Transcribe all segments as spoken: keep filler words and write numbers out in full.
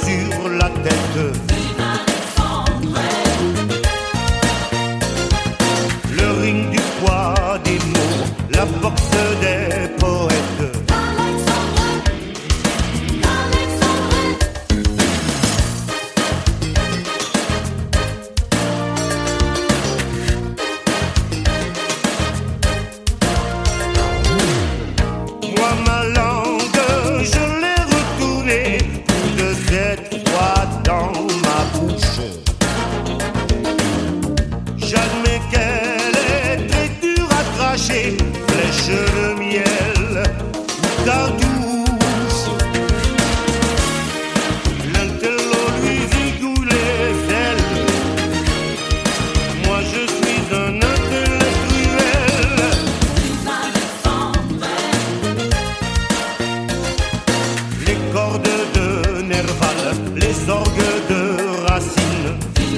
sur la tête. Le ring du poids des mots, la boxe des poètes. Moi ma langue, je l'ai retournée de cette fois dans ma bouche. J'admets qu'elle est très dure à cracher, flèche de miel ou cartouche. L'intello lui zigouille les ailes. Moi je suis un intellectuel. Les cordes de Nerval, les orgues de Racine.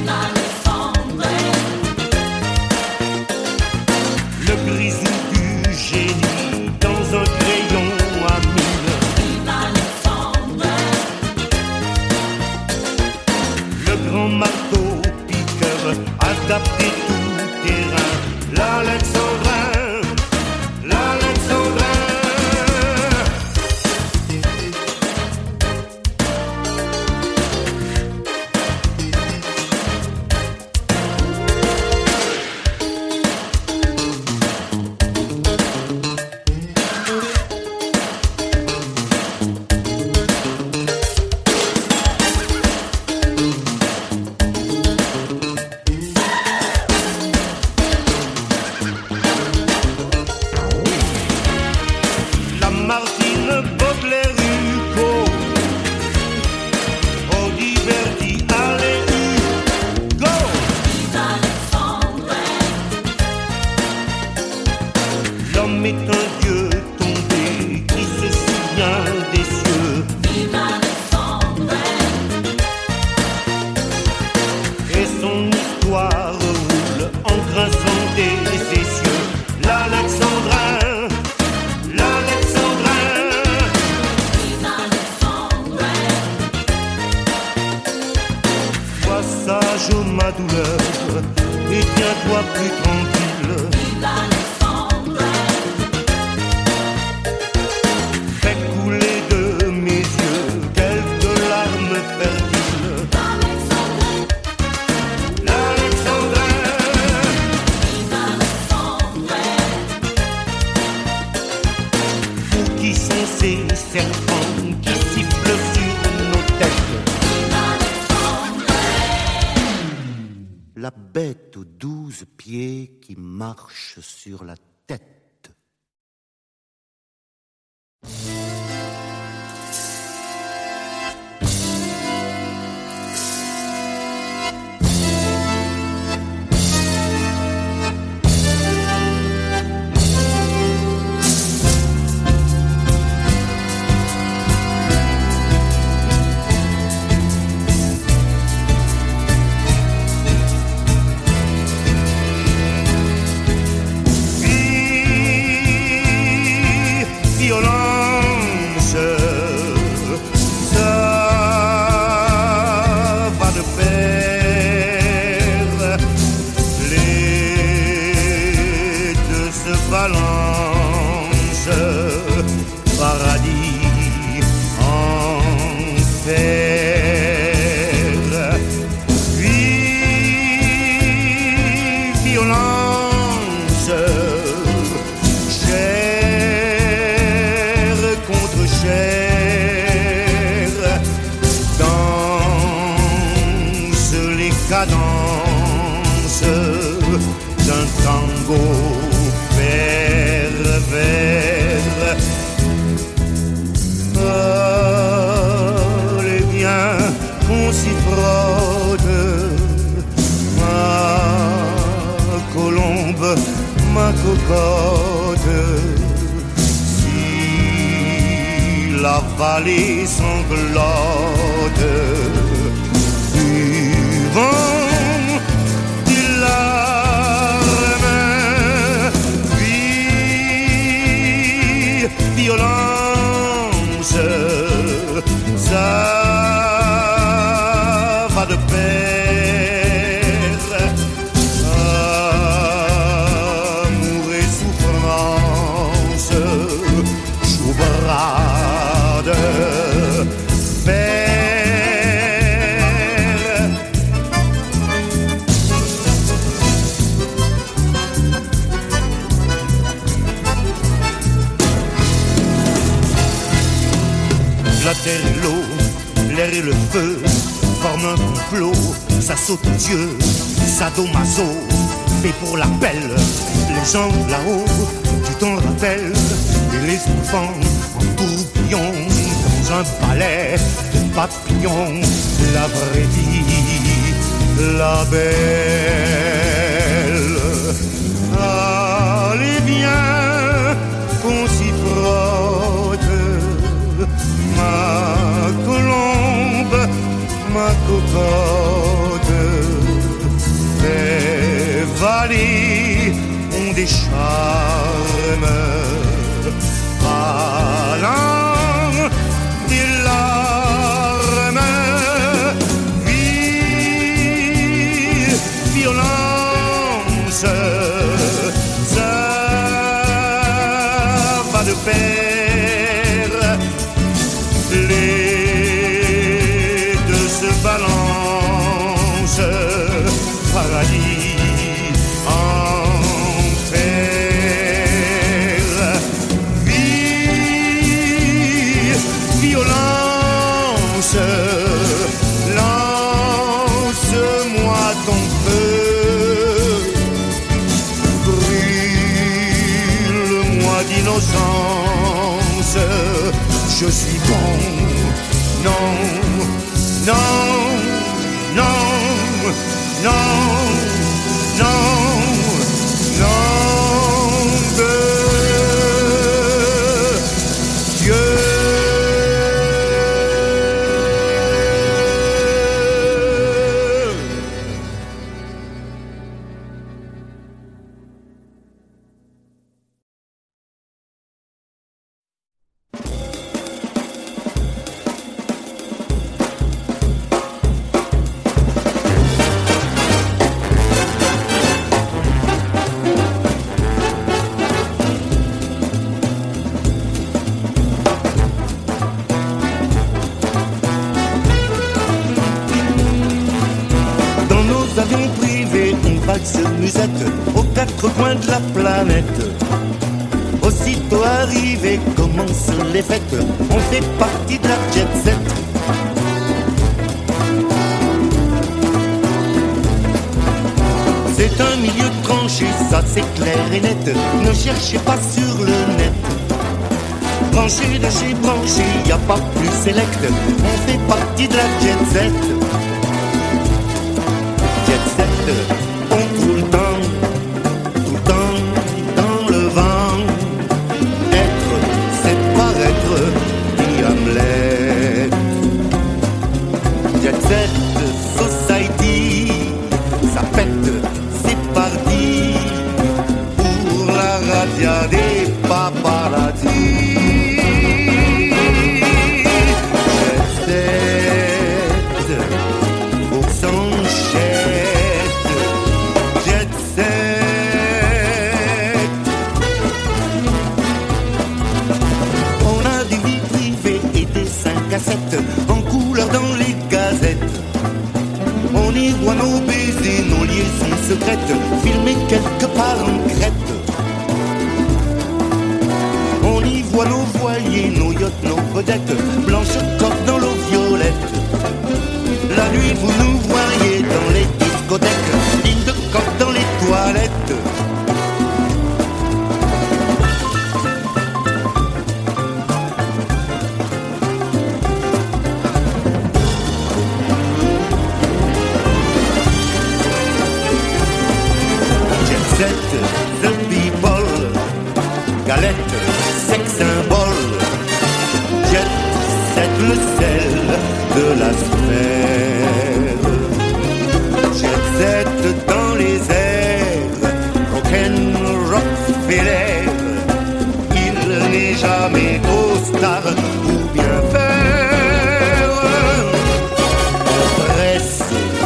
Le grisou du génie dans un crayon à mine. Le grand marteau piqueur adapté tout terrain. L'Alexandrin, l'Alexandrin. Martine, Baudelaire, Hugo, Audiverti, allez, Hugo. L'homme est un dieu tombé qui se souvient des cieux. Et son histoire roule en grinçant des cieux. L'Alexandrin, l'Alexandrin. Sois sage ma douleur et tiens-toi plus tranquille. Fais couler de mes yeux quelques larmes fertiles. L'Alexandrin. Pour qui sont ces serpents qui sifflent sur nos têtes? La bête aux douze pieds qui marche sur la tête. Violence, ça va de pair. Les deux se balancent, paradis, enfer. Puis violence, danse les cadences d'un tango pervers. Allez bien qu'on s'y frotte, ma colombe, ma cocotte. La vallée sanglote du vent, des larmes, puis violence, ça feu, forme un complot, ça saute aux yeux, sadomaso, fait pour l'appel. Les gens là-haut, tu t'en rappelles, et les enfants en tourbillon, dans un palais de papillons, la vraie vie, la belle. Allez viens, qu'on s'y frotte, ma colombe, ma cocotte. Les vallées ont des charmes, allant des larmes. Vie, violence, ça va de pair. Les deux se balancent, paradis, enfer. Vie, violence, lance-moi ton feu, brûle-moi d'innocence. Je suis bon, non, non, non, non, non, non de Dieu. Avions privés, on valse musette aux quatre coins de la planète. Aussitôt arrivé, commencent les fêtes, on fait partie de la jet set. C'est un milieu tranché, ça c'est clair et net, ne cherchez pas sur le net. Branché de chez branché, y a pas plus select, on fait partie de la jet set. On tout le temps, tout le temps dans le vent. Être, c'est paraître, dit Hamlet. Jet set society, ça pète, c'est parti pour la razzia des paparazzi. Jet set, faut que s'enchaîne. Jet set. On a des vies privées et des cinq à sept en couleur dans les gazettes. On y voit nos baisers, nos liaisons secrètes, filmées quelque part en Crète. On y voit nos voiliers, nos yachts, nos vedettes, blanches cordes dans l'eau violette. La nuit vous nous voyez dans les discothèques, ligne de coque dans les toilettes. Jet set, the people, galette, sex symbole. Jet set, le sel de la sphère. Jet set dans les airs, rock'n'Rockefeller. Il n'est jamais trop tard pour bien faire. On presse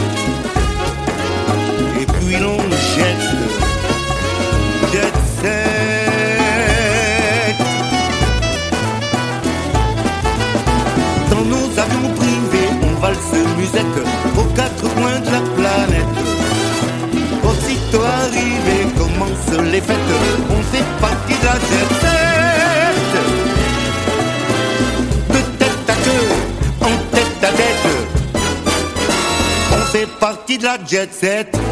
et puis l'on jette. Jet set. Dans nos avions privés, on valse musette aux quatre coins de la planète. Aussitôt arrivé, commencent les fêtes, on fait partie de la jet set. De tête à queue, en tête à tête. fait partie de la jet set.